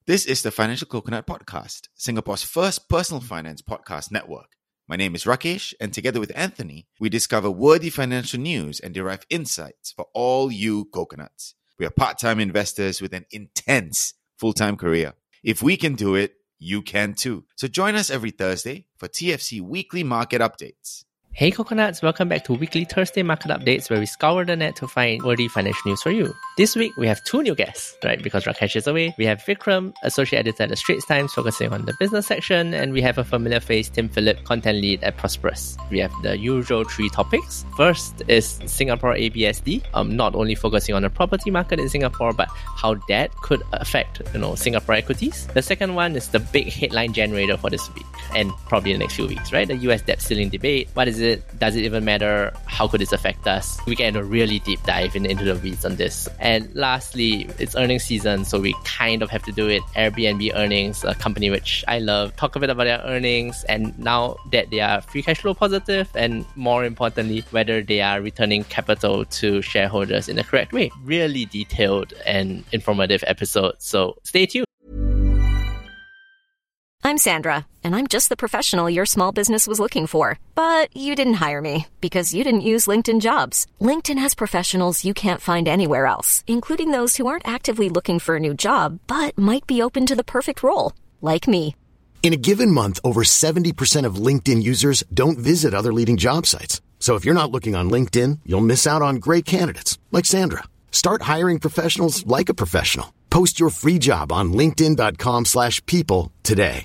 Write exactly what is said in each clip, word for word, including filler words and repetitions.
This is the Financial Coconut Podcast, Singapore's first personal finance podcast network. My name is Rakesh, and together with Anthony, we discover worthy financial news and derive insights for all you coconuts. We are part-time investors with an intense full-time career. If we can do it, you can too. So join us every Thursday for T F C Weekly Market Updates. Hey Coconuts, welcome back to Weekly Thursday Market Updates, where we scour the net to find worthy financial news for you. This week, we have two new guests, right? Because Rakesh is away. We have Vikram, Associate Editor at The Straits Times, focusing on the business section, and we have a familiar face, Tim Phillip, Content Lead at Prosperous. We have the usual three topics. First is Singapore A B S D, um, not only focusing on the property market in Singapore, but how that could affect, you know, Singapore equities. The second one is the big headline generator for this week, and probably the next few weeks, right? The U S debt ceiling debate. What is it? Does it even matter? How could this affect us? We get a really deep dive in, into the weeds on this. And lastly, it's earnings season, so we kind of have to do it. Airbnb earnings, a company which I love. Talk a bit about their earnings and now that they are free cash flow positive, and more importantly, whether they are returning capital to shareholders in the correct way. Really detailed and informative episode, so stay tuned. I'm Sandra, and I'm just the professional your small business was looking for. But you didn't hire me because you didn't use LinkedIn Jobs. LinkedIn has professionals you can't find anywhere else, including those who aren't actively looking for a new job, but might be open to the perfect role, like me. In a given month, over seventy percent of LinkedIn users don't visit other leading job sites. So if you're not looking on LinkedIn, you'll miss out on great candidates, like Sandra. Start hiring professionals like a professional. Post your free job on linkedin.com slash people today.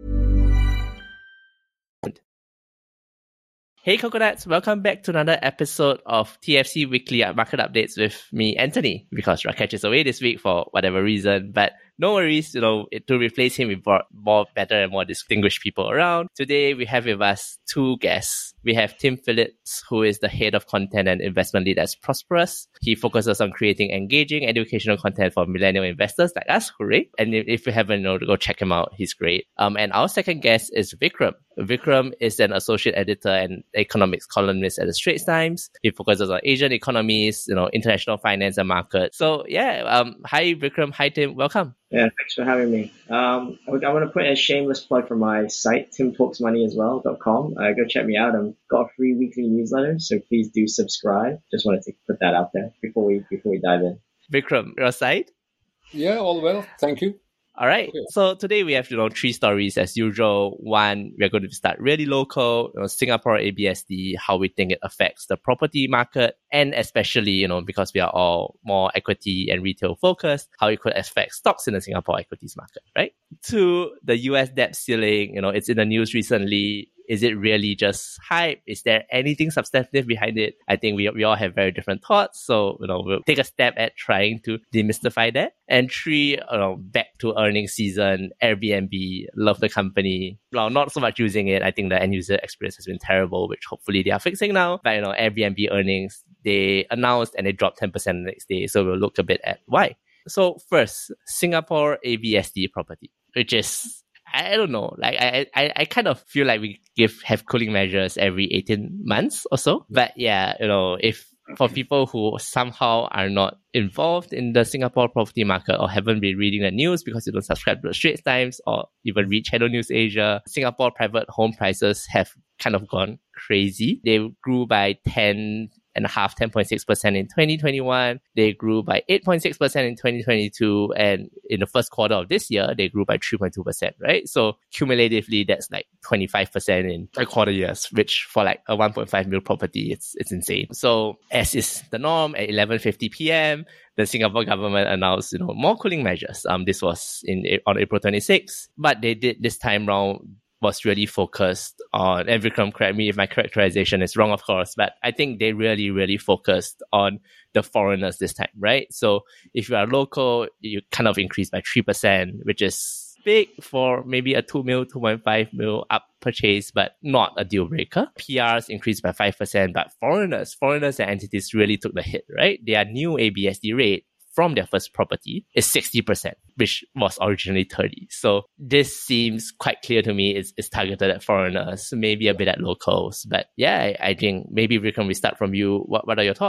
Hey Coconuts, welcome back to another episode of T F C Weekly Market Updates with me, Anthony, because Rakesh is away this week for whatever reason, but no worries, you know, to replace him, we brought more better and more distinguished people around. Today, we have with us two guests. We have Tim Phillips, who is the head of content and investment lead at Prosperous. He focuses on creating engaging educational content for millennial investors like us, hooray. And if, if you haven't, you know, go check him out. He's great. Um, and our second guest is Vikram. Vikram is an associate editor and economics columnist at The Straits Times. He focuses on Asian economies, you know, international finance and markets. So yeah, um, hi Vikram, hi Tim, welcome. Yeah, thanks for having me. Um, I, I want to put a shameless plug for my site, tim talks money as well dot com. Uh, go check me out. I've got a free weekly newsletter, so please do subscribe. Just wanted to put that out there before we before we dive in. Vikram, your site? Yeah, all well. Thank you. All right. Okay. So today we have, you know, three stories as usual. One, we're going to start really local, you know, Singapore A B S D, how we think it affects the property market, and especially, you know, because we are all more equity and retail focused, how it could affect stocks in the Singapore equities market, right? Two, the U S debt ceiling, you know, it's in the news recently. Is it really just hype? Is there anything substantive behind it? I think we we all have very different thoughts. So, you know, we'll take a step at trying to demystify that. And three, you know, back to earnings season, Airbnb, love the company. Well, not so much using it. I think the end user experience has been terrible, which hopefully they are fixing now. But, you know, Airbnb earnings, they announced and they dropped ten percent the next day. So we'll look a bit at why. So first, Singapore A B S D property, which is, I don't know, like I, I, I kind of feel like we give have cooling measures every eighteen months or so. But yeah, you know, if for people who somehow are not involved in the Singapore property market or haven't been reading the news because you don't subscribe to the Straits Times or even read Channel News Asia, Singapore private home prices have kind of gone crazy. They grew by ten and a half, ten point six percent in twenty twenty-one. They grew by eight point six percent in twenty twenty-two. And in the first quarter of this year, they grew by three point two percent, right? So cumulatively, that's like twenty-five percent in three quarter years, which for like a one point five mil property, it's it's insane. So as is the norm, at eleven fifty p.m., the Singapore government announced, you know, more cooling measures. Um, this was in on April twenty-sixth, but they did this time round was really focused on, and Vikram, correct me if my characterization is wrong, of course, but I think they really, really focused on the foreigners this time, right? So if you are local, you kind of increase by three percent, which is big for maybe a two mil, two point five mil up purchase, but not a deal breaker. P Rs increased by five percent, but foreigners, foreigners and entities really took the hit, right? Their new A B S D rate from their first property is sixty percent, which was originally thirty. So this seems quite clear to me. It's, it's targeted at foreigners, maybe a bit at locals. But yeah, I, I think maybe we can we start from you. What, what are your thoughts?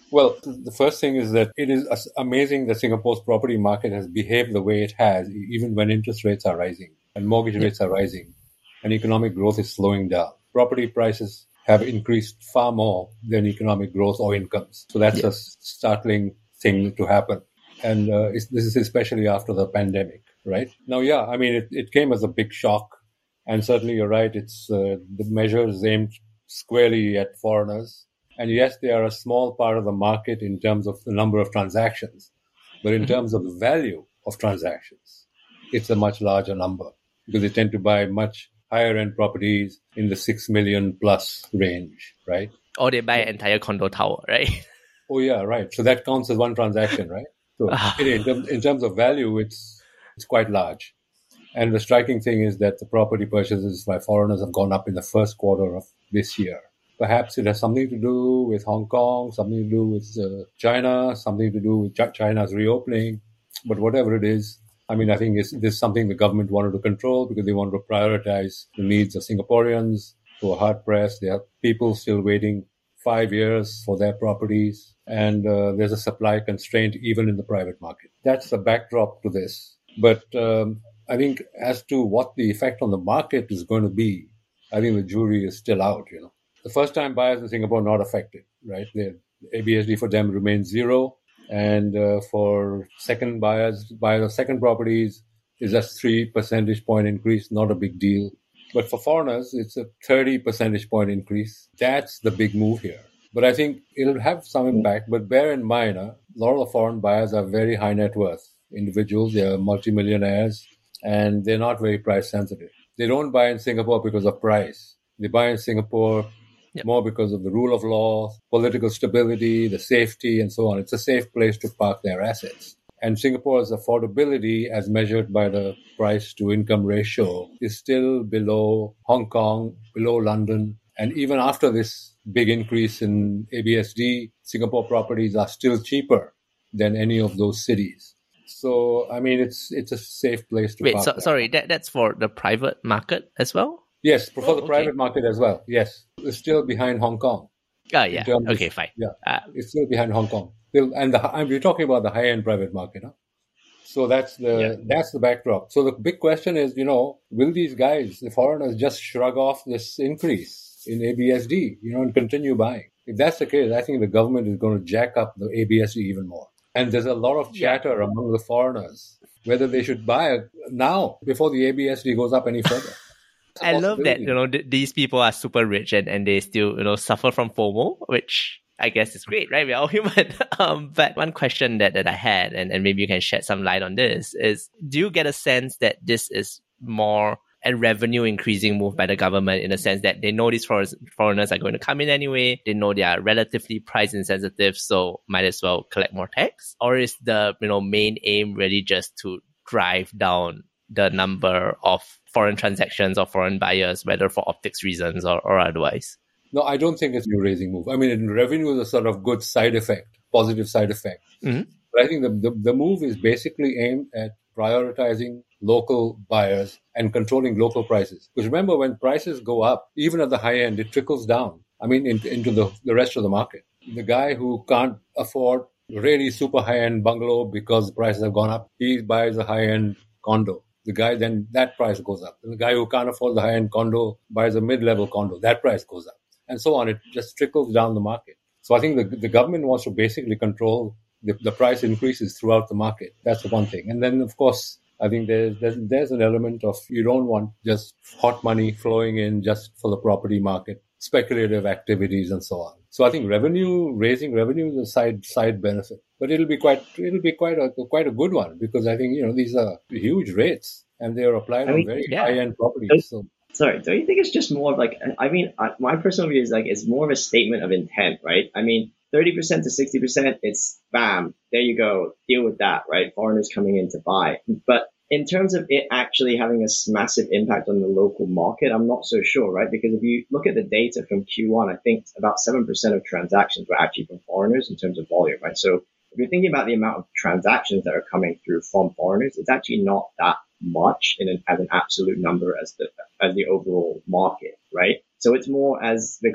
Well, the first thing is that it is amazing that Singapore's property market has behaved the way it has, even when interest rates are rising and mortgage rates are rising and economic growth is slowing down. Property prices have increased far more than economic growth or incomes. So that's yeah. a startling thing to happen. And uh, it's, this is especially after the pandemic, right? Now, yeah, I mean, it, it came as a big shock. And certainly you're right, it's uh, the measures aimed squarely at foreigners. And yes, they are a small part of the market in terms of the number of transactions. But in mm-hmm. terms of the value of transactions, it's a much larger number because they tend to buy much higher end properties in the six million plus range, right? Or they buy an entire condo tower, right? Oh, yeah, right. So that counts as one transaction, right? So in, terms, in terms of value, it's it's quite large. And the striking thing is that the property purchases by foreigners have gone up in the first quarter of this year. Perhaps it has something to do with Hong Kong, something to do with uh, China, something to do with China's reopening. But whatever it is, I mean, I think it's, this is something the government wanted to control because they wanted to prioritize the needs of Singaporeans who are hard-pressed. There are people still waiting five years for their properties. And uh, there's a supply constraint even in the private market. That's the backdrop to this. But um, I think as to what the effect on the market is going to be, I think the jury is still out, you know. The first-time buyers in Singapore are not affected, right? The A B S D for them remains zero. And uh, for second buyers, buyers of second properties, is just three percentage point increase, not a big deal. But for foreigners, it's a thirty percentage point increase. That's the big move here. But I think it'll have some impact. But bear in mind, uh, a lot of the foreign buyers are very high net worth individuals. They are multimillionaires, and they're not very price sensitive. They don't buy in Singapore because of price. They buy in Singapore Yep. more because of the rule of law, political stability, the safety, and so on. It's a safe place to park their assets. And Singapore's affordability, as measured by the price-to-income ratio, is still below Hong Kong, below London. And even after this big increase in A B S D, Singapore properties are still cheaper than any of those cities. So, I mean, it's it's a safe place to Wait, park. Wait, so, sorry, that, that's for the private market as well? Yes, for oh, the okay. private market as well. Yes, it's still behind Hong Kong. Oh, yeah. Okay, of, fine. Yeah, uh, it's still behind Hong Kong. And the, we're talking about the high-end private market. Huh? So that's the yeah. that's the backdrop. So the big question is, you know, will these guys, the foreigners, just shrug off this increase in A B S D, you know, and continue buying? If that's the case, I think the government is going to jack up the A B S D even more. And there's a lot of chatter yeah. among the foreigners whether they should buy now before the A B S D goes up any further. I love that, you know, th- these people are super rich and, and they still, you know, suffer from FOMO, which I guess is great, right? We're all human. um, but one question that, that I had, and, and maybe you can shed some light on this, is do you get a sense that this is more a revenue increasing move by the government in the sense that they know these foreigners, foreigners are going to come in anyway, they know they are relatively price insensitive, so might as well collect more tax? Or is the, you know, main aim really just to drive down the number of foreign transactions or foreign buyers, whether for optics reasons or, or otherwise? No, I don't think it's a raising move. I mean, revenue is a sort of good side effect, positive side effect. Mm-hmm. But I think the, the, the move is basically aimed at prioritizing local buyers and controlling local prices. Because remember, when prices go up, even at the high end, it trickles down, I mean, in, into the, the rest of the market. The guy who can't afford really super high-end bungalow because the prices have gone up, he buys a high-end condo. The guy, then that price goes up. And the guy who can't afford the high-end condo buys a mid-level condo. That price goes up. And so on. It just trickles down the market. So I think the, the government wants to basically control the, the price increases throughout the market. That's the one thing. And then, of course, I think there's, there's, there's an element of you don't want just hot money flowing in just for the property market, speculative activities and so on. So I think revenue, raising revenue is a side side benefit. But it'll be quite it'll be quite a quite a good one because I think, you know, these are huge rates and they are applied I mean, on very yeah. high-end properties. So Sorry, don't you think it's just more of like, I mean, my personal view is like, it's more of a statement of intent, right? I mean, thirty percent to sixty percent, it's bam, there you go, deal with that, right? Foreigners coming in to buy. But in terms of it actually having a massive impact on the local market, I'm not so sure, right? Because if you look at the data from Q one, I think about seven percent of transactions were actually from foreigners in terms of volume, right? So if you're thinking about the amount of transactions that are coming through from foreigners, it's actually not that much in an, as an absolute number as the as the overall market, right? So it's more, as Vikram had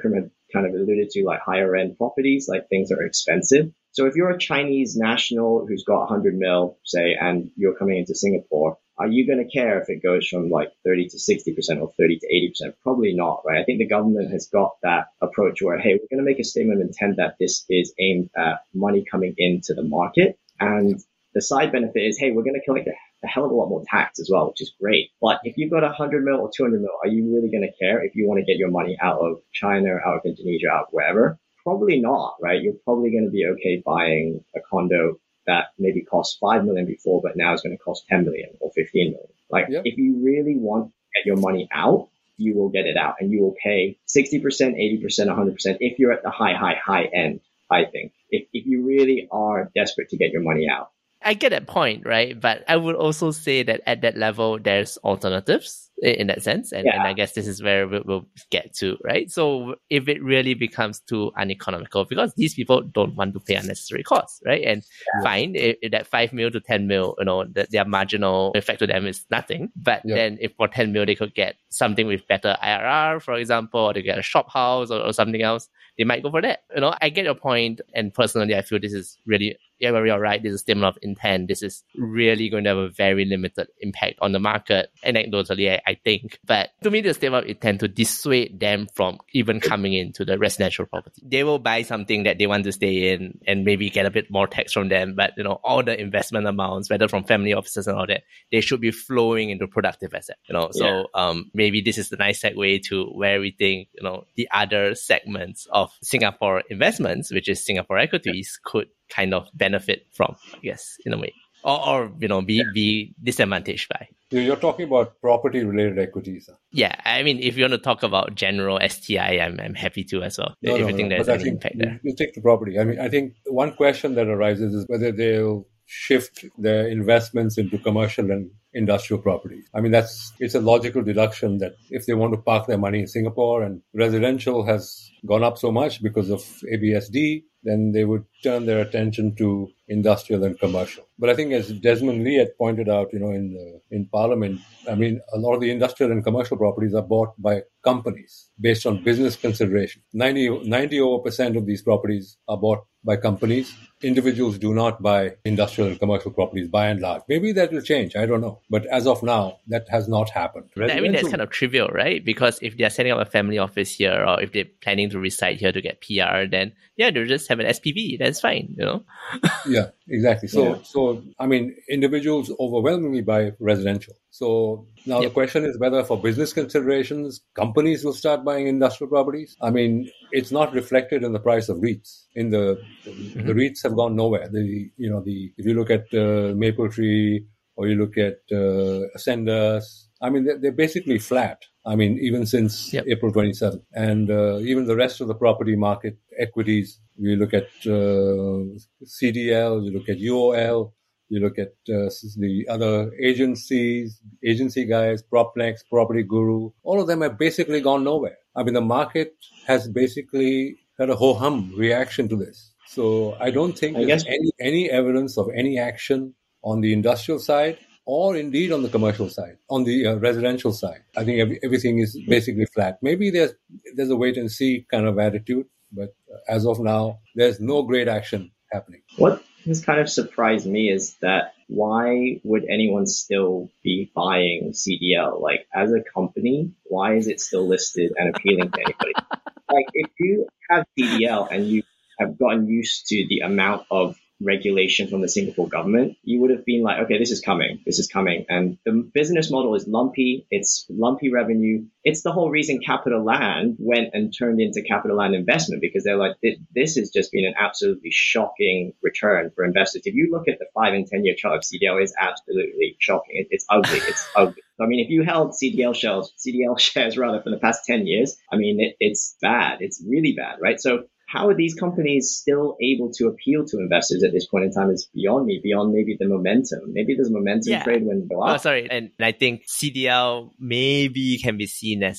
kind of alluded to, like higher end properties, like things that are expensive. So if you're a Chinese national who's got one hundred mil, say, and you're coming into Singapore, are you going to care if it goes from like thirty to sixty percent or thirty to eighty percent? Probably not, right? I think the government has got that approach where, hey, we're going to make a statement of intent that this is aimed at money coming into the market. And the side benefit is, hey, we're going to collect a, a hell of a lot more tax as well, which is great. But if you've got one hundred mil or two hundred mil, are you really going to care if you want to get your money out of China, out of Indonesia, out of wherever? Probably not, right? You're probably going to be okay buying a condo that maybe cost five million before, but now is going to cost ten million or fifteen million. Like, yep. If you really want to get your money out, you will get it out, and you will pay sixty percent, eighty percent, one hundred percent if you're at the high, high, high end, I think. If, if you really are desperate to get your money out. I get that point, right? But I would also say that at that level, there's alternatives in that sense. And, yeah. and I guess this is where we'll, we'll get to, right? So if it really becomes too uneconomical, because these people don't want to pay unnecessary costs, right? And yeah. fine, if, if that five mil to ten mil, you know, that their marginal effect to them is nothing. But yeah. then if for ten mil, they could get something with better I R R, for example, or they get a shop house or, or something else, they might go for that. You know, I get your point. And personally, I feel this is really, yeah, you're right. This is a statement of intent. This is really going to have a very limited impact on the market, anecdotally, I, I think. But to me, the statement of intent to dissuade them from even coming into the residential property. They will buy something that they want to stay in and maybe get a bit more tax from them. But, you know, all the investment amounts, whether from family offices and all that, they should be flowing into productive asset, you know. So yeah. um, maybe this is the nice segue to where we think, you know, the other segments of Singapore investments, which is Singapore equities, could kind of benefit from, I guess, in a way. Or, or you know, be, yeah. be disadvantaged by. You're talking about property-related equities. Huh? Yeah, I mean, if you want to talk about general S T I, I'm, I'm happy to as well. No, if no, you think no, there's any an impact there. You take the property. I mean, I think one question that arises is whether they'll shift their investments into commercial and industrial properties. I mean, that's it's a logical deduction that if they want to park their money in Singapore and residential has gone up so much because of A B S D, then they would turn their attention to industrial and commercial. But I think, as Desmond Lee had pointed out, you know, in the, in Parliament, I mean, a lot of the industrial and commercial properties are bought by companies based on business consideration. ninety, ninety over percent of these properties are bought by companies. Individuals do not buy industrial and commercial properties by and large. Maybe that will change. I don't know. But as of now, that has not happened. I mean, that's kind of trivial, right? Because if they're setting up a family office here, or if they're planning to reside here to get P R, then yeah, they'll just have an S P V. That's fine, you know? Yeah, exactly. So, Yeah. so I mean, individuals overwhelmingly buy residential. So now Yep. the question is whether for business considerations, companies will start buying industrial properties. I mean, it's not reflected in the price of REITs. In the the REITs have gone nowhere. The you know the if you look at uh, Mapletree or you look at uh, Ascendas, I mean, they're, they're basically flat. I mean, even since Yep. April twenty-seventh. And uh, even the rest of the property market equities, you look at uh, C D L, you look at U O L, you look at uh, the other agencies, agency guys, PropNext, Property Guru, all of them have basically gone nowhere. I mean, the market has basically had a ho-hum reaction to this. So I don't think I there's guess- any, any evidence of any action on the industrial side or indeed on the commercial side, on the uh, residential side. I think every, everything is basically flat. Maybe there's there's a wait and see kind of attitude, but as of now, there's no great action happening. What has kind of surprised me is that why would anyone still be buying C D L? Like, as a company, why is it still listed and appealing to anybody? Like, if you have C D L and you have gotten used to the amount of regulation from the Singapore government, you would have been like, okay, this is coming, this is coming. And the business model is lumpy, it's lumpy revenue. It's the whole reason Capital Land went and turned into Capital Land Investment, because they're like, this has just been an absolutely shocking return for investors. If you look at the five and ten year chart of C D L, it's absolutely shocking. It, it's ugly. It's ugly. I mean, if you held C D L shares, C D L shares rather for the past ten years, I mean, it, it's bad. It's really bad, right? So how are these companies still able to appeal to investors at this point in time is beyond me, beyond maybe the momentum. Maybe there's momentum Yeah. trade when they go Oh, up. sorry. And I think C D L maybe can be seen as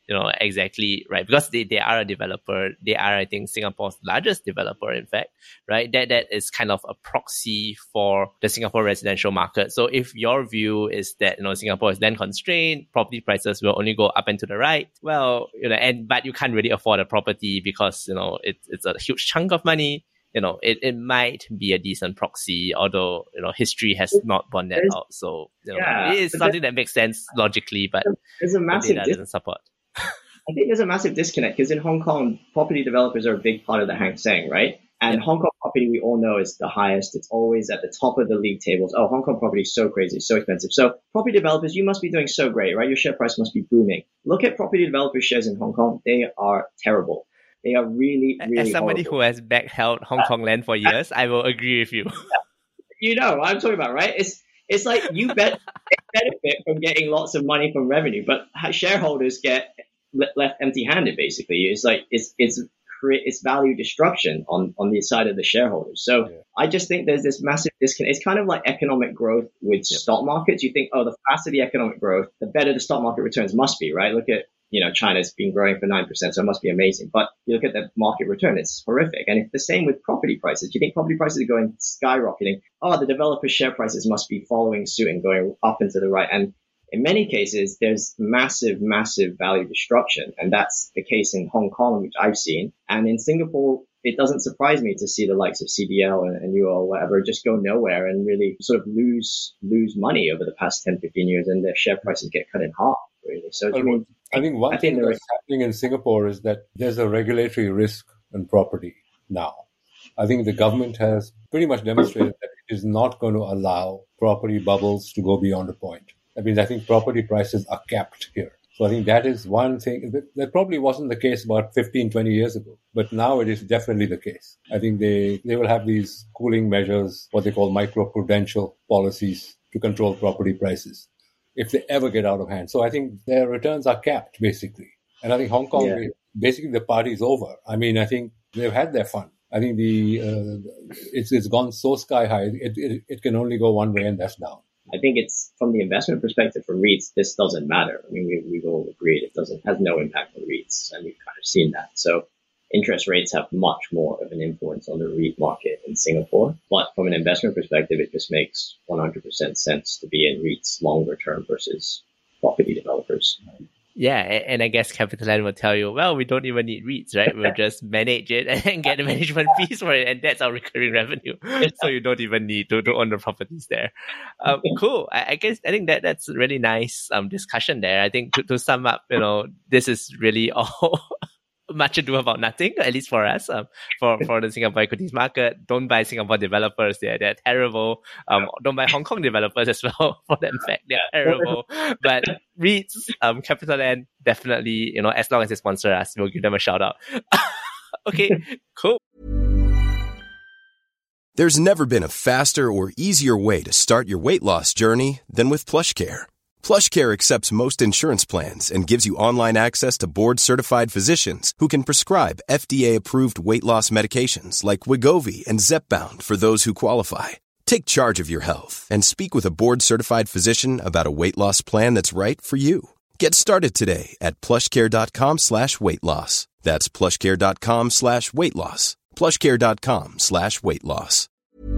you know, exactly right, because they, they are a developer. They are, I think, Singapore's largest developer, in fact, right? That that is kind of a proxy for the Singapore residential market. So if your view is that, you know, Singapore is land constrained, property prices will only go up and to the right, well, you know, and but you can't really afford a property because, you know, it, it's a huge chunk of money. You know, it, it might be a decent proxy, although, you know, history has not borne that out. So, you know, yeah, it is something that makes sense logically, but there's a massive the data dis- doesn't support. I think there's a massive disconnect because in Hong Kong, property developers are a big part of the Hang Seng, right? And yeah. Hong Kong property, we all know, is the highest. It's always at the top of the league tables. Oh, Hong Kong property is so crazy, so expensive. So property developers, you must be doing so great, right? Your share price must be booming. Look at property developer shares in Hong Kong. They are terrible. They are really, really As somebody horrible. who has backheld Hong Kong land for years, I will agree with you. You know what I'm talking about, right? It's it's like you bet benefit from getting lots of money from revenue, but shareholders get left empty-handed. Basically, it's like it's it's it's value destruction on on the side of the shareholders. So yeah. I just think there's this massive disconnect. It's kind of like economic growth with yep. stock markets. You think, oh, the faster the economic growth, the better the stock market returns must be, right? Look at, you know, China's been growing for nine percent, so it must be amazing. But you look at the market return, it's horrific. And it's the same with property prices. You think property prices are going skyrocketing. Oh, the developer share prices must be following suit and going up and to the right. And in many cases, there's massive, massive value destruction. And that's the case in Hong Kong, which I've seen. And in Singapore, it doesn't surprise me to see the likes of C D L and, and U O or whatever just go nowhere and really sort of lose lose money over the past ten, fifteen years, and their share prices get cut in half, really. So I mean, I think one I thing think that's happening in Singapore is that there's a regulatory risk in property now. I think the government has pretty much demonstrated that it is not going to allow property bubbles to go beyond a point. I mean, I think property prices are capped here. So I think that is one thing. That probably wasn't the case about fifteen, twenty years ago, but now it is definitely the case. I think they, they will have these cooling measures, what they call microprudential policies to control property prices, if they ever get out of hand. So I think their returns are capped, basically. And I think Hong Kong, yeah. basically the party's over. I mean, I think they've had their fun. I think the uh, it's it's gone so sky high, it, it it can only go one way, and that's down. I think it's from the investment perspective for REITs, this doesn't matter. I mean, we, we've all agreed it doesn't has no impact on REITs, and we've kind of seen that. So interest rates have much more of an influence on the REIT market in Singapore. But from an investment perspective, it just makes one hundred percent sense to be in REITs longer term versus property developers. Yeah, and I guess CapitaLand will tell you, well, we don't even need REITs, right? We'll just manage it and get the management fees for it, and that's our recurring revenue. So you don't even need to, to own the properties there. Um, cool. I, I guess I think that that's a really nice um discussion there. I think to, to sum up, you know, this is really all much ado about nothing, at least for us, um, for, for the Singapore equities market. Don't buy Singapore developers. They're, they're terrible. Um, don't buy Hong Kong developers as well. For that fact, they're terrible. But REITs, um, CapitaLand, definitely, you know, as long as they sponsor us, we'll give them a shout out. Okay, cool. There's never been a faster or easier way to start your weight loss journey than with PlushCare. PlushCare accepts most insurance plans and gives you online access to board-certified physicians who can prescribe F D A-approved weight loss medications like Wegovy and Zepbound for those who qualify. Take charge of your health and speak with a board-certified physician about a weight loss plan that's right for you. Get started today at plushcare.com slash weight loss. That's plushcare.com slash weight loss. plushcare.com slash weight loss.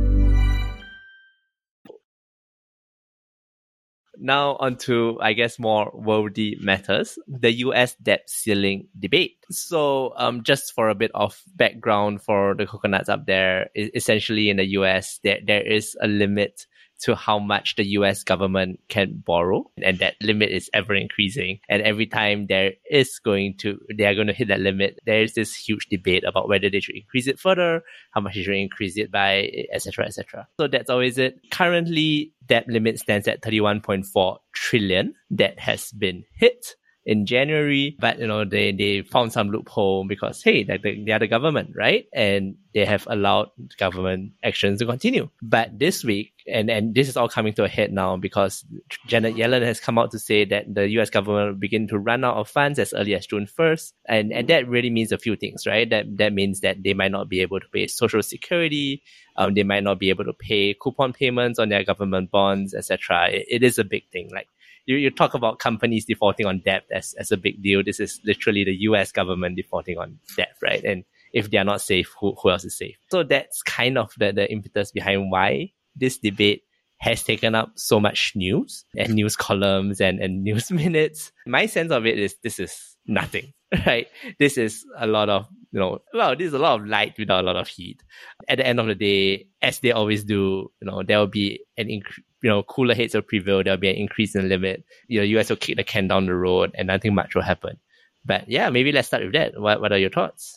Now onto, I guess, more worldly matters, the U S debt ceiling debate. So um, just for a bit of background for the coconuts up there, essentially in the U S, there there is a limit to how much the U S government can borrow, and that limit is ever increasing. And every time there is going to, they are going to hit that limit, there is this huge debate about whether they should increase it further, how much they should increase it by, et cetera, et cetera. So that's always it. Currently, debt limit stands at thirty-one point four trillion. That has been hit in January, but you know they they found some loophole because hey, they, they are the government, right? And they have allowed government actions to continue. But this week, and, and this is all coming to a head now because Janet Yellen has come out to say that the U S government will begin to run out of funds as early as June first. And, and that really means a few things, right? That, that means that they might not be able to pay Social Security. Um, they might not be able to pay coupon payments on their government bonds, et cetera. It, it is a big thing. Like you, you talk about companies defaulting on debt as, as a big deal. This is literally the U S government defaulting on debt, right? And if they are not safe, who, who else is safe? So that's kind of the, the impetus behind why this debate has taken up so much news and news columns and, and news minutes. My sense of it is this is nothing, right? This is a lot of, you know, well, this is a lot of light without a lot of heat. At the end of the day, as they always do, you know, there will be an increase. You know, cooler heads will prevail. There'll be an increase in the limit. You know, U S will kick the can down the road and nothing much will happen. But yeah, maybe let's start with that. What What are your thoughts?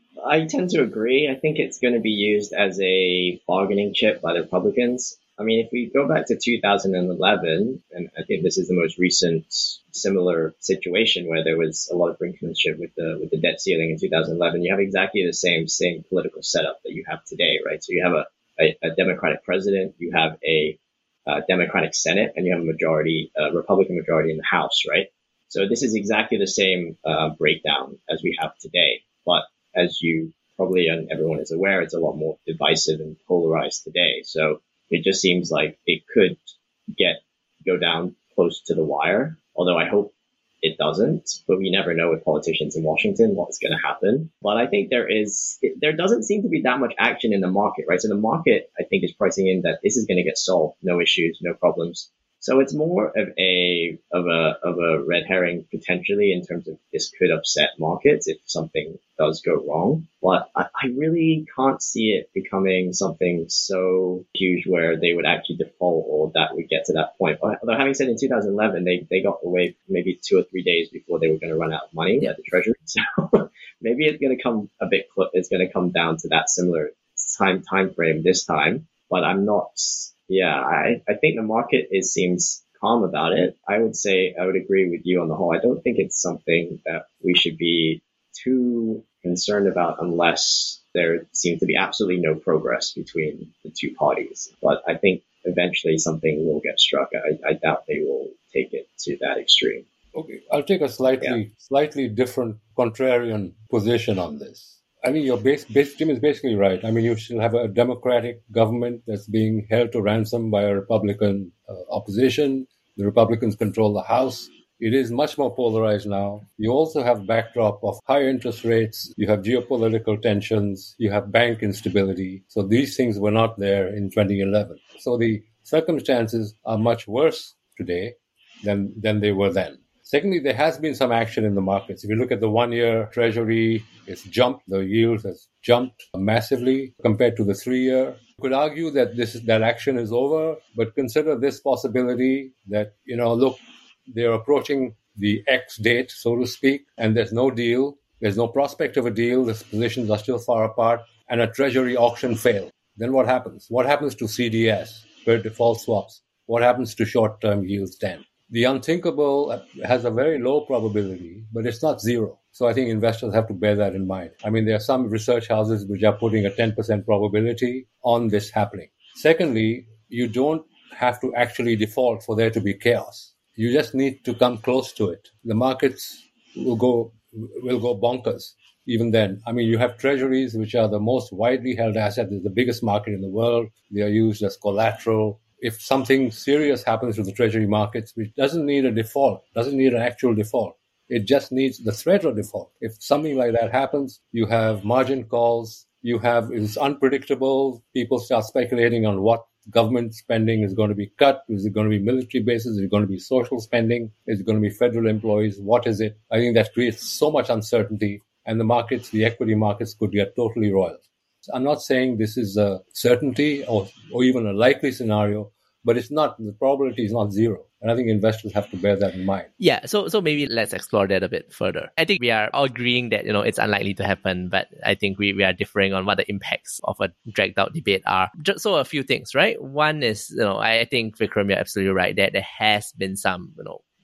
I tend to agree. I think it's going to be used as a bargaining chip by the Republicans. I mean, if we go back to two thousand eleven, and I think this is the most recent similar situation where there was a lot of brinkmanship with the with the debt ceiling in two thousand eleven, you have exactly the same same political setup that you have today, right? So you have a, a, a Democratic president, you have a uh, Democratic Senate, and you have a majority, uh, Republican majority in the House, right? So this is exactly the same uh, breakdown as we have today, but as you probably and everyone is aware, it's a lot more divisive and polarized today. So it just seems like it could get go down close to the wire, although I hope it doesn't. But we never know with politicians in Washington what's going to happen. But I think there is there doesn't seem to be that much action in the market, right? So the market, I think, is pricing in that this is going to get solved, no issues, no problems. So it's more of a of a of a red herring potentially in terms of this could upset markets if something does go wrong. But I, I really can't see it becoming something so huge where they would actually default or that would get to that point. Although having said in two thousand eleven, they, they got away maybe two or three days before they were going to run out of money at the Treasury. So maybe it's going to come a bit, it's going to come down to that similar time time frame this time. But I'm not. Yeah, I, I think the market is seems calm about it. I would say I would agree with you on the whole. I don't think it's something that we should be too concerned about unless there seems to be absolutely no progress between the two parties. But I think eventually something will get struck. I, I doubt they will take it to that extreme. Okay, I'll take a slightly yeah. slightly different contrarian position on this. I mean, your base, base Jim is basically right. I mean, you still have a Democratic government that's being held to ransom by a Republican uh, opposition. The Republicans control the House. It is much more polarized now. You also have backdrop of high interest rates. You have geopolitical tensions. You have bank instability. So these things were not there in twenty eleven. So the circumstances are much worse today than, than they were then. Secondly, there has been some action in the markets. If you look at the one-year Treasury, it's jumped. The yield has jumped massively compared to the three-year. You could argue that this that action is over, but consider this possibility that, you know, look, they're approaching the X date, so to speak, and there's no deal. There's no prospect of a deal. The positions are still far apart, and a Treasury auction failed. Then what happens? What happens to C D S, credit default swaps? What happens to short-term yields then? The unthinkable has a very low probability, but it's not zero. So I think investors have to bear that in mind. I mean, there are some research houses which are putting a ten percent probability on this happening. Secondly, you don't have to actually default for there to be chaos. You just need to come close to it. The markets will go will go bonkers even then. I mean, you have treasuries, which are the most widely held asset. It's the biggest market in the world. They are used as collateral. If something serious happens to the treasury markets, which doesn't need a default, doesn't need an actual default, it just needs the threat of default. If something like that happens, you have margin calls, you have, it's unpredictable. People start speculating on what government spending is going to be cut. Is it going to be military bases? Is it going to be social spending? Is it going to be federal employees? What is it? I think that creates so much uncertainty, and the markets, the equity markets could get totally roiled. I'm not saying this is a certainty or, or even a likely scenario, but it's not, the probability is not zero. And I think investors have to bear that in mind. Yeah, so so maybe let's explore that a bit further. I think we are all agreeing that, you know, it's unlikely to happen, but I think we, we are differing on what the impacts of a dragged out debate are. Just so a few things, right? One is, you know, I, I think, Vikram, you're absolutely right that there has been some, you know,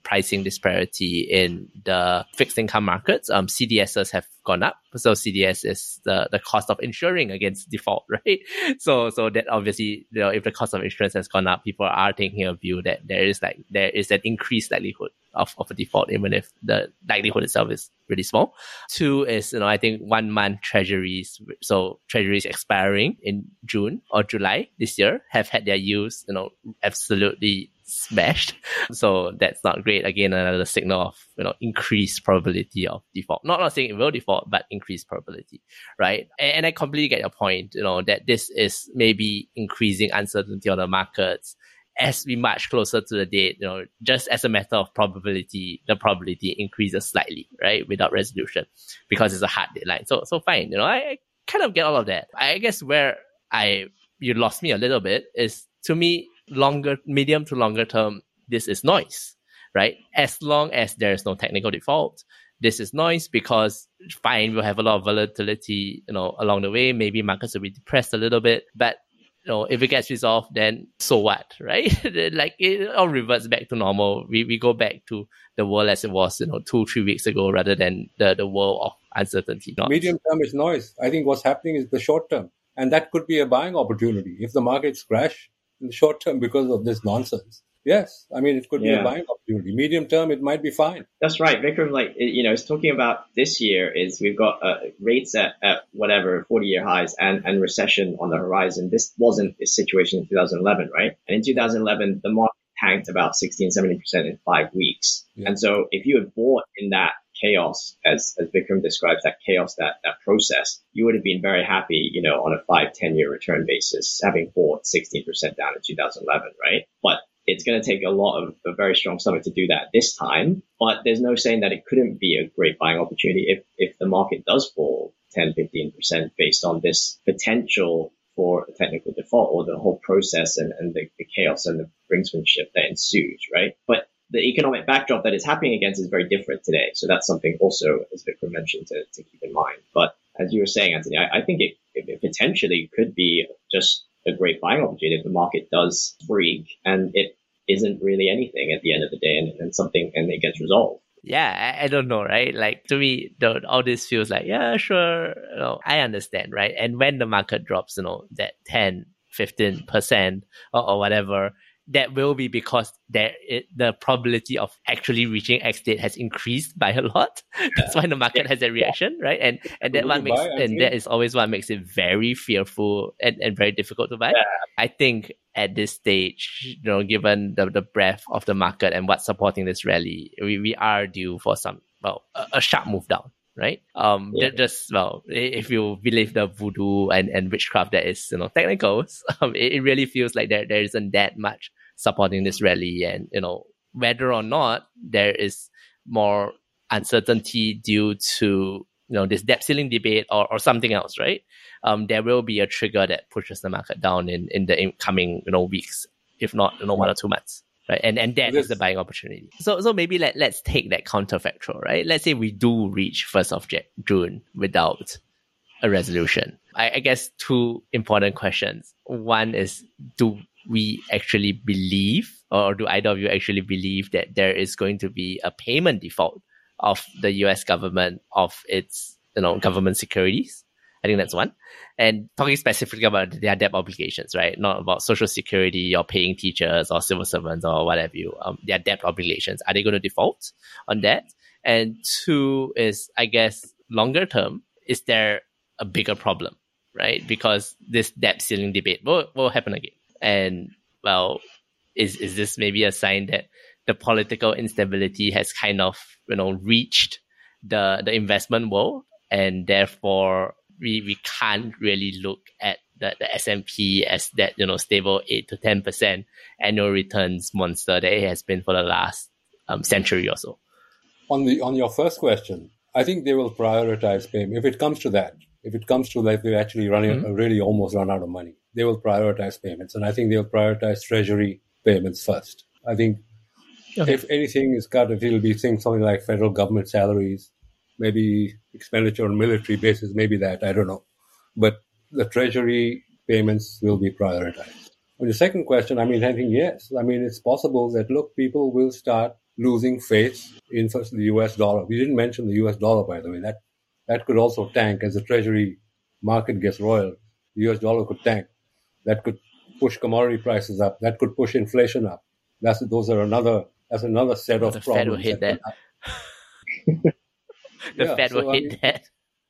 pricing disparity in the fixed income markets. Um, C D Ss have gone up. So C D S is the, the cost of insuring against default, right? So, so that obviously, you know, if the cost of insurance has gone up, people are taking a view that there is like, there is an increased likelihood of, of a default, even if the likelihood itself is really small. Two is, you know, I think one month treasuries, so treasuries expiring in June or July this year have had their yields, you know, absolutely smashed. So that's not great. Again, another signal of, you know, increased probability of default. Not, not saying it will default, but increased probability, right? And, and I completely get your point, you know, that this is maybe increasing uncertainty on the markets as we march closer to the date. You know, just as a matter of probability, the probability increases slightly, right? Without resolution, because it's a hard deadline. So, so fine. You know, I, I kind of get all of that. I guess where I, you lost me a little bit is, to me, longer, medium to longer term, this is noise, right? As long as there is no technical default, this is noise, because fine, we'll have a lot of volatility, you know, along the way. Maybe markets will be depressed a little bit, but you know, if it gets resolved, then so what, right? Like it all reverts back to normal. We we go back to the world as it was, you know, two, three weeks ago, rather than the, the world of uncertainty. Not medium term is noise. I think what's happening is the short term, and that could be a buying opportunity if the markets crash in the short term because of this nonsense. Yes, I mean, it could yeah. be a buying opportunity. Medium term, it might be fine. That's right. Vikram, like, you know, is talking about this year is we've got uh, rates at, at whatever, forty-year highs and, and recession on the horizon. This wasn't the situation in two thousand eleven, right? And in two thousand eleven, the market tanked about sixteen, seventy percent in five weeks. Yeah. And so if you had bought in that chaos, as, as Vikram describes, that chaos, that, that process, you would have been very happy, you know, on a five, ten year return basis, having bought sixteen percent down in two thousand eleven, right? But it's going to take a lot of a very strong stomach to do that this time. But there's no saying that it couldn't be a great buying opportunity if, if the market does fall ten, fifteen percent based on this potential for a technical default, or the whole process and, and the, the chaos and the brinksmanship that ensues, right? But the economic backdrop that it's happening against is very different today. So that's something also, as Vikram mentioned, to, to keep in mind. But as you were saying, Anthony, I, I think it, it potentially could be just a great buying opportunity if the market does freak and it isn't really anything at the end of the day, and, and something, and it gets resolved. Yeah, I, I don't know, right? Like, to me, the, all this feels like, yeah, sure, you know, I understand, right? And when the market drops, you know, that ten, fifteen percent or, or whatever, that will be because there it, the probability of actually reaching X date has increased by a lot. That's why the market has a reaction, right? And and that one makes buy, and that is always what makes it very fearful and, and very difficult to buy. Yeah. I think at this stage, you know, given the, the breadth of the market and what's supporting this rally, we, we are due for some well a, a sharp move down. Right? Um, yeah. just, well, if you believe the voodoo and, and witchcraft that is, you know, technicals, um, it, it really feels like there, there isn't that much supporting this rally. And, you know, whether or not there is more uncertainty due to, you know, this debt ceiling debate or, or something else, right? Um, there will be a trigger that pushes the market down in, in the incoming, you know, weeks, if not, you know, one or two months. Right. And and that is the buying opportunity. So so maybe let, let's take that counterfactual, right? Let's say we do reach first of June without a resolution. I, I guess two important questions. One is, do we actually believe, or do either of you actually believe that there is going to be a payment default of the U S government of its, you know, government securities? I think that's one. And talking specifically about their debt obligations, right? Not about social security or paying teachers or civil servants or whatever you, um, their debt obligations. Are they going to default on that? And two is, I guess, longer term, is there a bigger problem, right? Because this debt ceiling debate will, will happen again. And, well, is, is this maybe a sign that the political instability has kind of, you know, reached the, the investment world, and therefore we we can't really look at the, the S and P as that, you know, stable eight to ten percent annual returns monster that it has been for the last um, century or so? On the on your first question, I think they will prioritize payment. If it comes to that, if it comes to like they're actually running, mm-hmm. really almost run out of money, they will prioritize payments. And I think they'll prioritize treasury payments first. I think okay. if anything is cut, it'll be things, something like federal government salaries, maybe expenditure on military bases, maybe that, I don't know. But the treasury payments will be prioritized. On the second question, I mean, I think yes. I mean, it's possible that, look, people will start losing faith in first the U S dollar. We didn't mention the U S dollar, by the way. That that could also tank as the treasury market gets roiled. The U S dollar could tank. That could push commodity prices up. That could push inflation up. That's those are another that's another set oh, of the problems. Fed will hit that. that the yeah, Fed so, will I hit mean, that.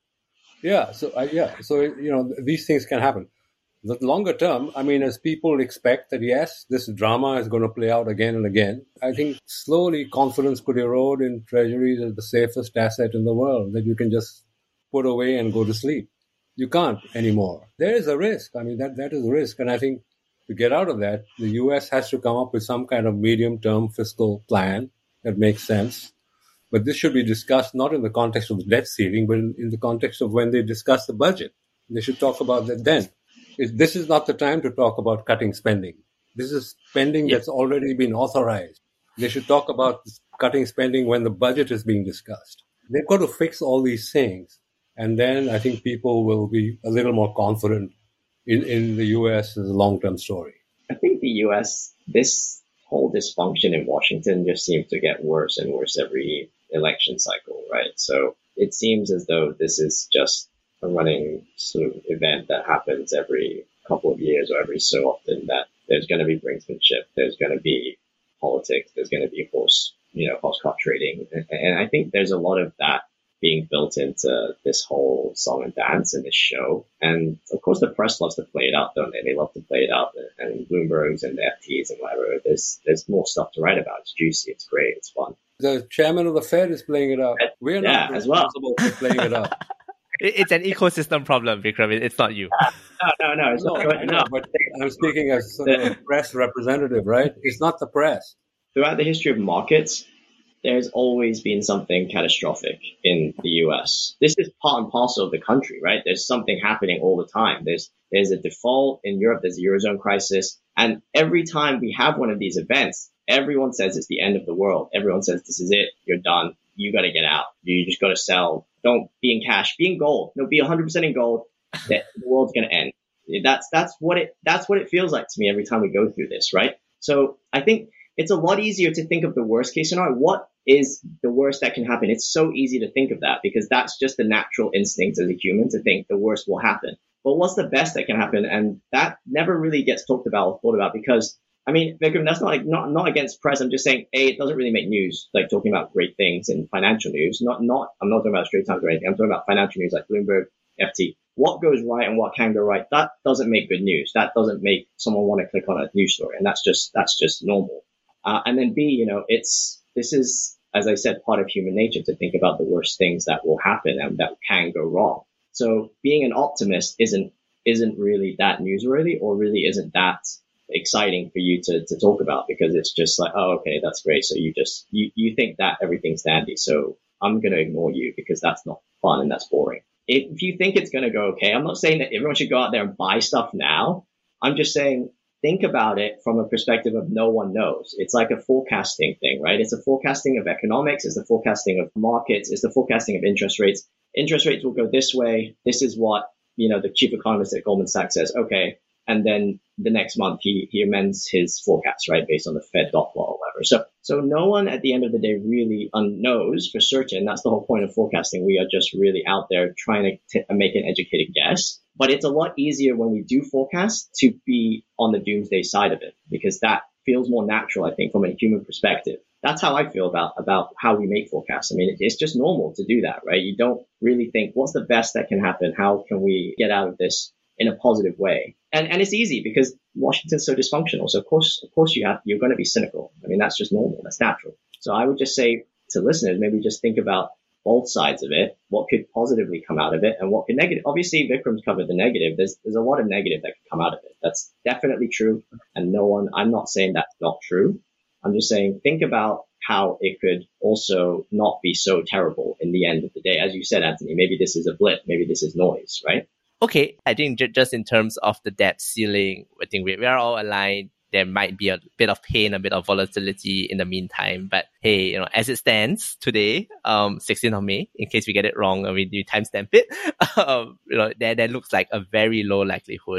Yeah, so uh, yeah, so you know these things can happen. The longer term, I mean, as people expect that yes, this drama is going to play out again and again, I think slowly confidence could erode in treasuries as the safest asset in the world that you can just put away and go to sleep. You can't anymore. There is a risk. I mean, that that is a risk, and I think to get out of that, the U S has to come up with some kind of medium-term fiscal plan that makes sense. But this should be discussed not in the context of the debt ceiling, but in, in the context of when they discuss the budget. They should talk about that then. It, this is not the time to talk about cutting spending. This is spending Yeah. that's already been authorized. They should talk about cutting spending when the budget is being discussed. They've got to fix all these things. And then I think people will be a little more confident in, in the U S as a long-term story. I think the U S, this whole dysfunction in Washington just seems to get worse and worse every election cycle, right? So it seems as though this is just a running sort of event that happens every couple of years or every so often, that there's going to be brinksmanship, there's going to be politics, there's going to be horse, you know, horse cart trading. And, and I think there's a lot of that being built into this whole song and dance and this show. And of course the press loves to play it out, don't they? They love to play it out. And Bloomberg's and the F Ts and whatever, there's there's more stuff to write about. It's juicy, it's great, it's fun. The chairman of the Fed is playing it up. We're Yeah, not as well. responsible for playing it up. It- It's an ecosystem problem, Vikram. It- It's not you. No, no, no, it's No, not. I know, but I'm speaking as sort of a press representative, right? It's not the press. Throughout the history of markets, there's always been something catastrophic in the U S. This is part and parcel of the country, right? There's something happening all the time. There's there's a default in Europe. There's a Eurozone crisis. And every time we have one of these events, everyone says it's the end of the world. Everyone says, this is it. You're done. You got to get out. You just got to sell. Don't be in cash. Be in gold. No, be one hundred percent in gold. The world's going to end. That's that's what it that's what it feels like to me every time we go through this, right? So I think it's a lot easier to think of the worst case scenario. What is the worst that can happen? It's so easy to think of that because that's just the natural instinct as a human to think the worst will happen. But what's the best that can happen? And that never really gets talked about or thought about because, I mean, Vikram, that's not like not not against press. I'm just saying, A, it doesn't really make news, like talking about great things in financial news. Not not I'm not talking about Straits Times or anything. I'm talking about financial news like Bloomberg, F T. What goes right and what can go right, that doesn't make good news. That doesn't make someone want to click on a news story. And that's just that's just normal. Uh, and then B, you know, it's this is, as I said, part of human nature to think about the worst things that will happen and that can go wrong. So being an optimist isn't isn't really that newsworthy or really isn't that exciting for you to, to talk about because it's just like, oh, okay, that's great. So you just you, you think that everything's dandy. So I'm going to ignore you because that's not fun and that's boring. If you think it's going to go okay, I'm not saying that everyone should go out there and buy stuff now. I'm just saying think about it from a perspective of no one knows. It's like a forecasting thing, right? It's a forecasting of economics. It's the forecasting of markets. It's the forecasting of interest rates. Interest rates will go this way. This is what, you know, the chief economist at Goldman Sachs says. Okay. And then the next month he, he amends his forecast, right? Based on the Fed dot law or whatever. So, so no one at the end of the day really knows for certain. That's the whole point of forecasting. We are just really out there trying to t- make an educated guess. But it's a lot easier when we do forecast to be on the doomsday side of it, because that feels more natural, I think, from a human perspective. That's how I feel about, about how we make forecasts. I mean, it, it's just normal to do that, right? You don't really think, what's the best that can happen? How can we get out of this in a positive way? And and it's easy because Washington's so dysfunctional. So of course, of course you have, you're going to be cynical. I mean, that's just normal. That's natural. So I would just say to listeners, maybe just think about both sides of it, what could positively come out of it and what could negative. Obviously, Vikram's covered the negative. There's there's a lot of negative that could come out of it. That's definitely true. And no one, I'm not saying that's not true. I'm just saying, think about how it could also not be so terrible in the end of the day. As you said, Anthony, maybe this is a blip. Maybe this is noise, right? Okay, I think j- just in terms of the debt ceiling, I think we, we are all aligned. There might be a bit of pain, a bit of volatility in the meantime. But hey, you know, as it stands today, um, sixteenth of May, in case we get it wrong, I mean, you timestamp it, um, you know, there, there looks like a very low likelihood of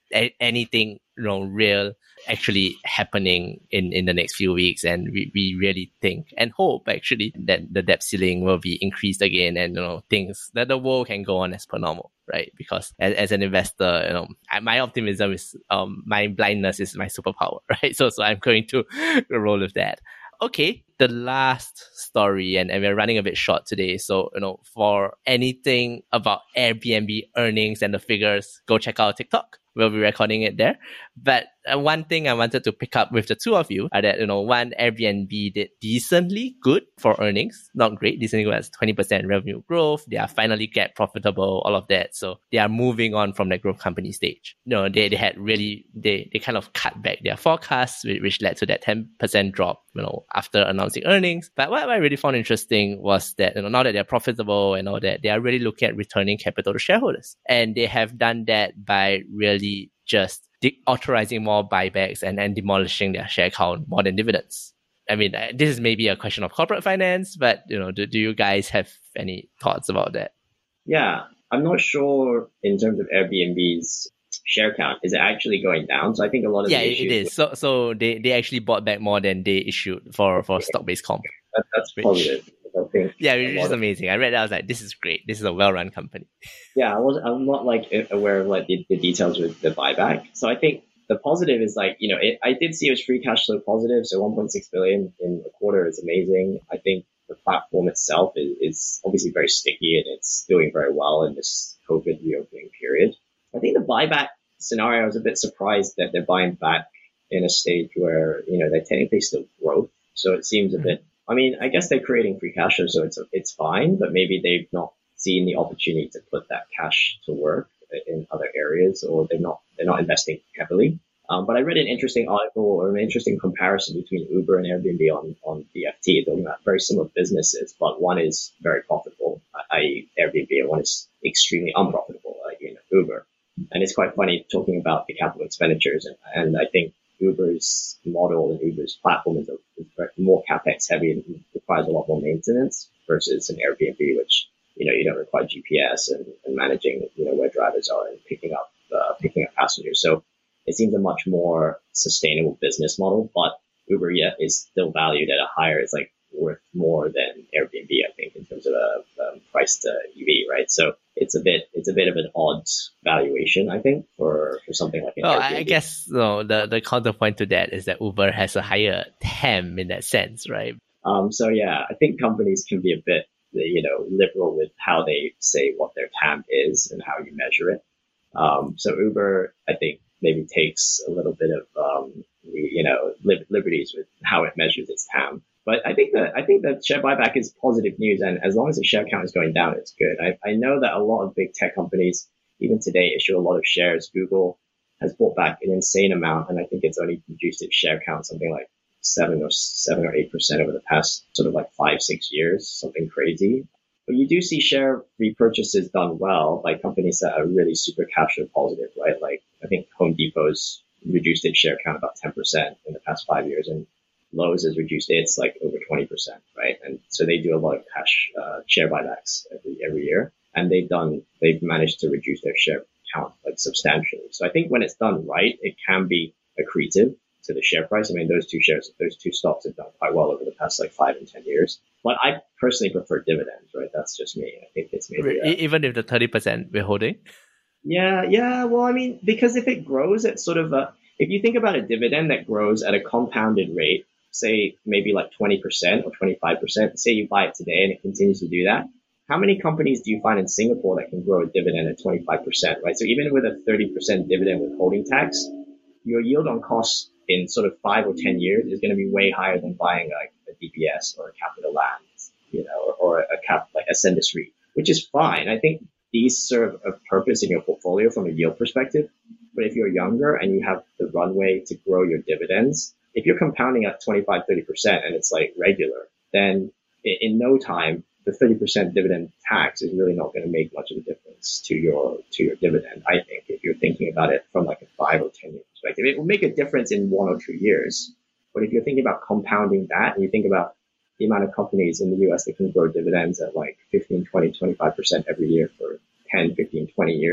a- anything, you know, real actually happening in, in the next few weeks. And we, we really think and hope actually that the debt ceiling will be increased again, and, you know, things that the world can go on as per normal, right? Because as, as an investor, you know, I, my optimism is, um, my blindness is my superpower, right? So, so I'm going to roll with that. Okay, the last story, and, and we're running a bit short today. So, you know, for anything about Airbnb earnings and the figures, go check out TikTok. We'll be recording it there. But uh, one thing I wanted to pick up with the two of you are that, you know, one, Airbnb did decently good for earnings. Not great. Decently good as twenty percent revenue growth. They are finally get profitable, all of that. So they are moving on from that growth company stage. You know, they, they had really, they, they kind of cut back their forecasts, which, which led to that ten percent drop, you know, after announcing earnings. But what I really found interesting was that, you know, now that they're profitable and all that, they are really looking at returning capital to shareholders. And they have done that by really just de- authorizing more buybacks and, and demolishing their share count more than dividends. I mean, this is maybe a question of corporate finance, but, you know, do, do you guys have any thoughts about that? Yeah, I'm not sure in terms of Airbnb's share count. Is it actually going down? So I think a lot of yeah, the issues it is. So so they, they actually bought back more than they issued for, for stock-based comp. That, that's which, positive. I think yeah, which is of, amazing. I read that, I was like, this is great. This is a well-run company. Yeah, I was I'm not like aware of like the, the details with the buyback. So I think the positive is like, you know, it, I did see it was free cash flow positive. So one point six billion in a quarter is amazing. I think the platform itself is, is obviously very sticky and it's doing very well in this COVID reopening period. I think the buyback scenario, I was a bit surprised that they're buying back in a stage where, you know, they're technically still growth. So it seems a bit, I mean, I guess they're creating free cash flow, so it's it's fine, but maybe they've not seen the opportunity to put that cash to work in other areas, or they're not they're not investing heavily. Um, but I read an interesting article or an interesting comparison between Uber and Airbnb on on B F T, talking about very similar businesses, but one is very profitable, that is. Airbnb, and one is extremely unprofitable, like you know, Uber. And it's quite funny talking about the capital expenditures, and, and I think Uber's model and Uber's platform is, a, is more capex heavy and requires a lot more maintenance versus an Airbnb, which, you know, you don't require G P S and, and managing, you know, where drivers are and picking up, uh, picking up passengers. So it seems a much more sustainable business model, but Uber yet is still valued at a higher, it's like worth more than Airbnb, I think, in terms of a um, price to E V, right? So it's a bit, it's a bit of an odd valuation, I think, for, for something like an well, Airbnb. I guess no, the, the counterpoint to that is that Uber has a higher T A M in that sense, right? Um, so yeah, I think companies can be a bit, you know, liberal with how they say what their T A M is and how you measure it. Um, so Uber, I think, maybe takes a little bit of, um, you know, lib- liberties with how it measures its T A M. But I think that I think that share buyback is positive news, and as long as the share count is going down, it's good. I, I know that a lot of big tech companies, even today, issue a lot of shares. Google has bought back an insane amount, and I think it's only reduced its share count something like seven or seven or eight percent over the past sort of like five six years, something crazy. But you do see share repurchases done well by companies that are really super cash flow positive, right? Like I think Home Depot's reduced its share count about ten percent in the past five years, and Lowe's has reduced its like over twenty percent, right? And so they do a lot of cash uh, share buybacks every every year, and they've done they've managed to reduce their share count like substantially. So I think when it's done right, it can be accretive to the share price. I mean, those two shares, those two stocks have done quite well over the past like five and ten years. But I personally prefer dividends, right? That's just me. I think it's maybe uh, even if the thirty percent we're holding. Yeah, yeah. Well, I mean, because if it grows at sort of a, if you think about a dividend that grows at a compounded rate, say maybe like twenty percent or twenty-five percent, say you buy it today and it continues to do that. How many companies do you find in Singapore that can grow a dividend at twenty-five percent, right? So even with a thirty percent dividend withholding tax, your yield on cost in sort of five or ten years is going to be way higher than buying like a D P S or a Capital Land, you know, or, or a cap like Ascendas REIT, which is fine. I think these serve a purpose in your portfolio from a yield perspective. But if you're younger and you have the runway to grow your dividends, if you're compounding at twenty-five, thirty percent and it's like regular, then in, in no time, the thirty percent dividend tax is really not going to make much of a difference to your, to your dividend. I think if you're thinking about it from like a five or ten year perspective, it will make a difference in one or two years. But if you're thinking about compounding that and you think about the amount of companies in the U S that can grow dividends at like fifteen, twenty, twenty-five percent every year for ten, fifteen, twenty years,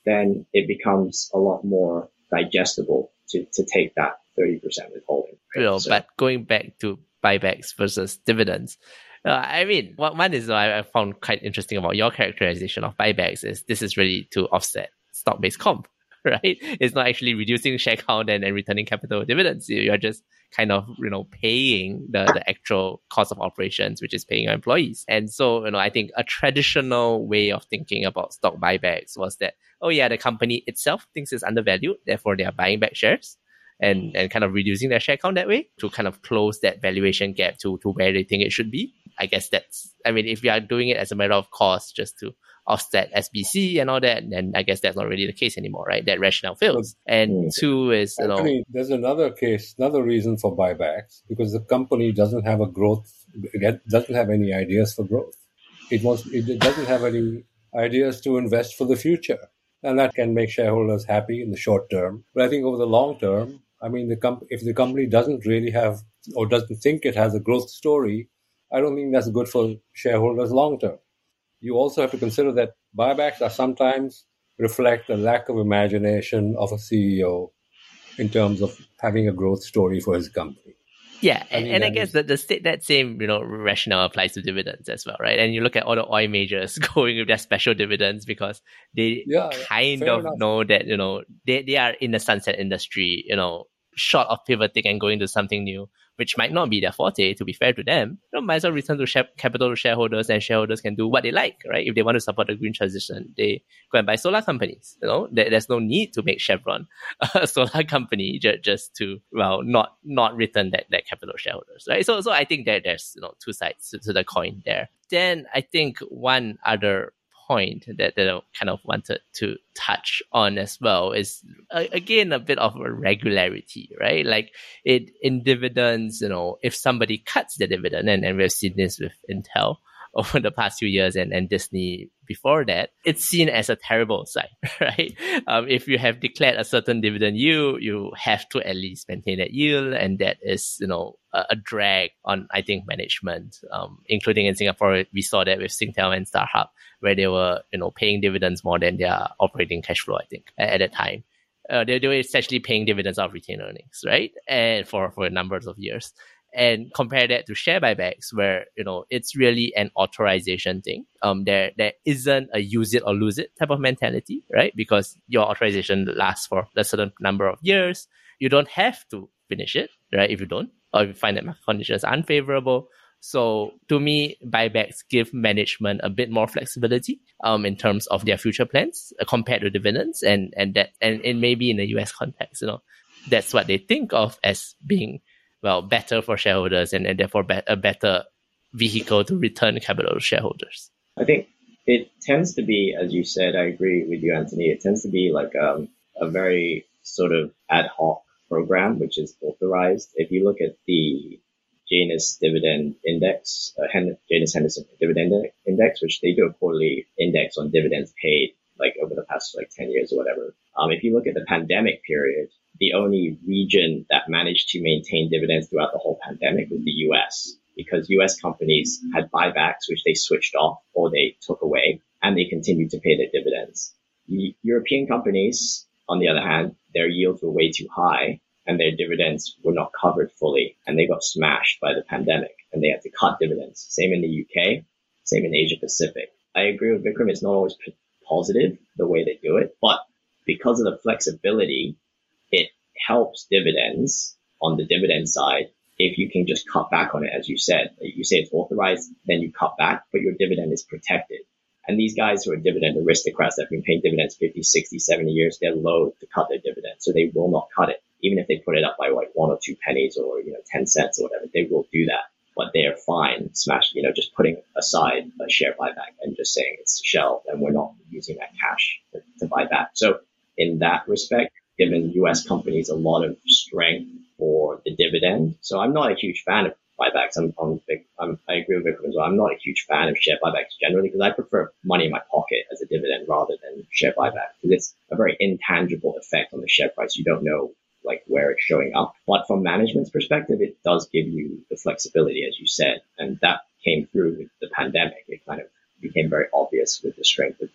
then it becomes a lot more digestible to, to take that thirty percent withholding. Right? You know, So- but going back to buybacks versus dividends, uh, I mean, one, one is I, I found quite interesting about your characterization of buybacks is this is really to offset stock-based comp, right? It's not actually reducing share count and, and returning capital dividends. You're just kind of, you know, paying the, the actual cost of operations, which is paying your employees. And so, you know, I think a traditional way of thinking about stock buybacks was that, oh yeah, the company itself thinks it's undervalued, therefore they are buying back shares and, and kind of reducing their share count that way to kind of close that valuation gap to, to where they think it should be. I guess that's, I mean, if you are doing it as a matter of cost just to offset S B C and all that, then I guess that's not really the case anymore, right? That rationale fails. And two is, you know, Actually, there's another case, another reason for buybacks, because the company doesn't have a growth, it doesn't have any ideas for growth. It wants, it doesn't have any ideas to invest for the future. And that can make shareholders happy in the short term. But I think over the long term, I mean, the comp- if the company doesn't really have or doesn't think it has a growth story, I don't think that's good for shareholders long term. You also have to consider that buybacks are sometimes reflect a lack of imagination of a C E O in terms of having a growth story for his company. yeah, I and, mean, and I that guess is- that the state that same, you know, rationale applies to dividends as well, right? And you look at all the oil majors going with their special dividends because they Yeah, yeah, kind fair of enough. know that, you know, they, they are in the sunset industry, you know, short of pivoting and going to something new, which might not be their forte, to be fair to them. You know, might as well return to share capital to shareholders, and shareholders can do what they like, right? If they want to support the green transition, they go and buy solar companies. You know, there, there's no need to make Chevron a solar company just, just to, well, not not return that, that capital to shareholders, right? So so I think that there's, you know, two sides to, to the coin there. Then I think one other point that, that I kind of wanted to touch on as well is, uh, again, a bit of a regularity, right? Like it in dividends, you know, if somebody cuts the dividend, and, and we've seen this with Intel over the past few years and, and Disney before that, it's seen as a terrible sign, right? Um, if you have declared a certain dividend yield, you have to at least maintain that yield. And that is, you know, a, a drag on, I think, management, um, including in Singapore. We saw that with Singtel and StarHub, where they were, you know, paying dividends more than their operating cash flow, I think, at, at that time. Uh, they, they were essentially paying dividends out of retained earnings, right? And for, for numbers of years. And compare that to share buybacks, where, you know, it's really an authorization thing. Um, there there isn't a use it or lose it type of mentality, right? Because your authorization lasts for a certain number of years. You don't have to finish it, right? If you don't, or if you find that market conditions are unfavorable. So to me, buybacks give management a bit more flexibility um, in terms of their future plans uh, compared to dividends, and and that and, and maybe in the U S context, you know, that's what they think of as being, well, better for shareholders, and, and therefore be- a better vehicle to return capital to shareholders. I think it tends to be, as you said, I agree with you, Anthony, it tends to be like um, a very sort of ad hoc program, which is authorized. If you look at the Janus Dividend Index, uh, Hen- Janus Henderson Dividend Index, which they do a quarterly index on dividends paid, like over the past like ten years or whatever. Um, if you look at the pandemic period, the only region that managed to maintain dividends throughout the whole pandemic was the U S, because U S companies had buybacks, which they switched off or they took away, and they continued to pay their dividends. The European companies, on the other hand, their yields were way too high and their dividends were not covered fully, and they got smashed by the pandemic and they had to cut dividends. Same in the U K, same in Asia Pacific. I agree with Vikram, it's not always p- positive the way they do it, but because of the flexibility, it helps dividends on the dividend side if you can just cut back on it, as you said. You say it's authorized, then you cut back, but your dividend is protected. And these guys who are dividend aristocrats that have been paying dividends fifty, sixty, seventy years, they're loath to cut their dividends. So they will not cut it. Even if they put it up by like one or two pennies or, you know, ten cents or whatever, they will do that. But they're fine smash, you know, just putting aside a share buyback and just saying it's shelved and we're not using that cash to, to buy back. So in that respect, given U S companies a lot of strength for the dividend. So I'm not a huge fan of buybacks. I'm, I'm, I'm I agree with Vikram as well. I'm not a huge fan of share buybacks generally because I prefer money in my pocket as a dividend rather than share buyback, because it's a very intangible effect on the share price. You don't know like where it's showing up. But from management's perspective, it does give you the flexibility, as you said, and that came through with the pandemic. It kind of became very obvious with the strength of dividends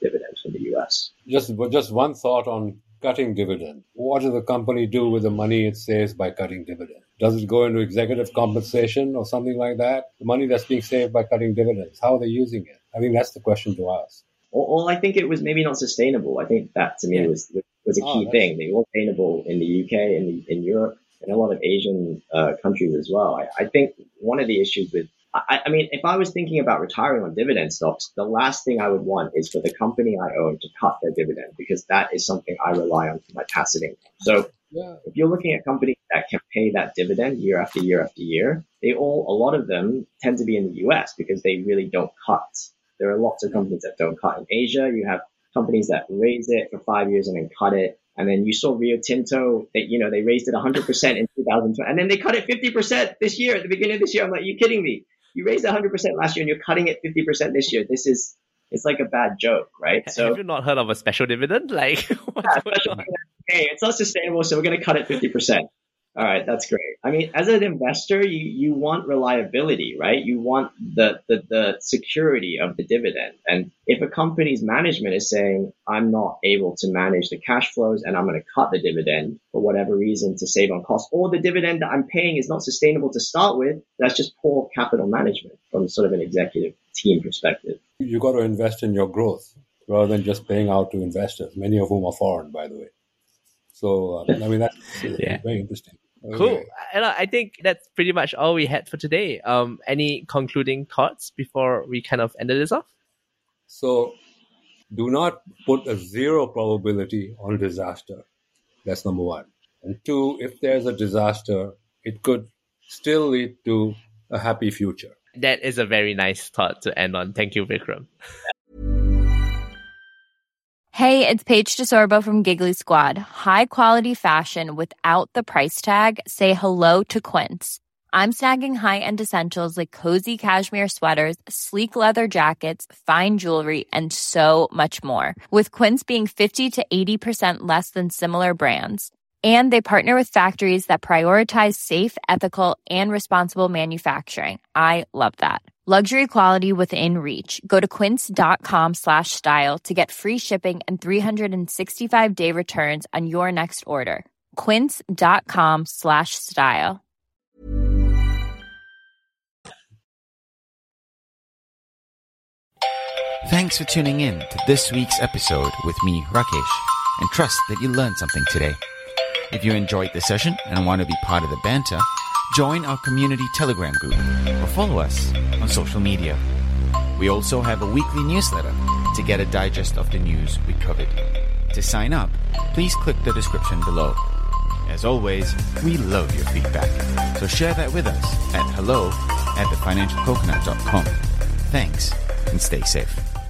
for the U S. Just, just one thought on cutting dividend. What does the company do with the money it saves by cutting dividend? Does it go into executive compensation or something like that? The money that's being saved by cutting dividends, how are they using it? I think that's the question to ask. Well, I think it was maybe not sustainable. I think that to me yeah. was was a key oh, thing. They weren't sustainable in the U K and in, in Europe and a lot of Asian uh, countries as well. I, I think one of the issues with, I, I mean, if I was thinking about retiring on dividend stocks, the last thing I would want is for the company I own to cut their dividend, because that is something I rely on for my passive income. So yeah. if you're looking at companies that can pay that dividend year after year after year, they all, a lot of them tend to be in the U S because they really don't cut. There are lots of companies that don't cut. In Asia, you have companies that raise it for five years and then cut it. And then you saw Rio Tinto, they, you know, they raised it one hundred percent in two thousand twenty, and then they cut it fifty percent this year, at the beginning of this year. I'm like, you kidding me? You raised one hundred percent last year and you're cutting it fifty percent this year. This is, it's like a bad joke, right? So, have you not heard of a special dividend? Like, what's yeah, special dividend. Hey, it's not sustainable, so we're going to cut it fifty percent. All right, that's great. I mean, as an investor, you, you want reliability, right? You want the, the, the security of the dividend. And if a company's management is saying, I'm not able to manage the cash flows and I'm going to cut the dividend for whatever reason to save on costs, or the dividend that I'm paying is not sustainable to start with, that's just poor capital management from sort of an executive team perspective. You got to invest in your growth rather than just paying out to investors, many of whom are foreign, by the way. So, uh, I mean, that's yeah. very interesting. Cool. Okay. And I think that's pretty much all we had for today. Um, any concluding thoughts before we kind of ended this off? So, do not put a zero probability on disaster. That's number one. And two, if there's a disaster, it could still lead to a happy future. That is a very nice thought to end on. Thank you, Vikram. Hey, it's Paige DeSorbo from Giggly Squad. High quality fashion without the price tag. Say hello to Quince. I'm snagging high-end essentials like cozy cashmere sweaters, sleek leather jackets, fine jewelry, and so much more. With Quince being fifty to eighty percent less than similar brands. And they partner with factories that prioritize safe, ethical, and responsible manufacturing. I love that. Luxury quality within reach. Go to quince.com slash style to get free shipping and three sixty-five day returns on your next order. Quince.com slash style. Thanks for tuning in to this week's episode with me, Rakesh, and trust that you learned something today. If you enjoyed the session and want to be part of the banter, join our community Telegram group or follow us on social media. We also have a weekly newsletter to get a digest of the news we covered. To sign up, please click the description below. As always, we love your feedback, so share that with us at hello at the financial coconut dot com. Thanks, and stay safe.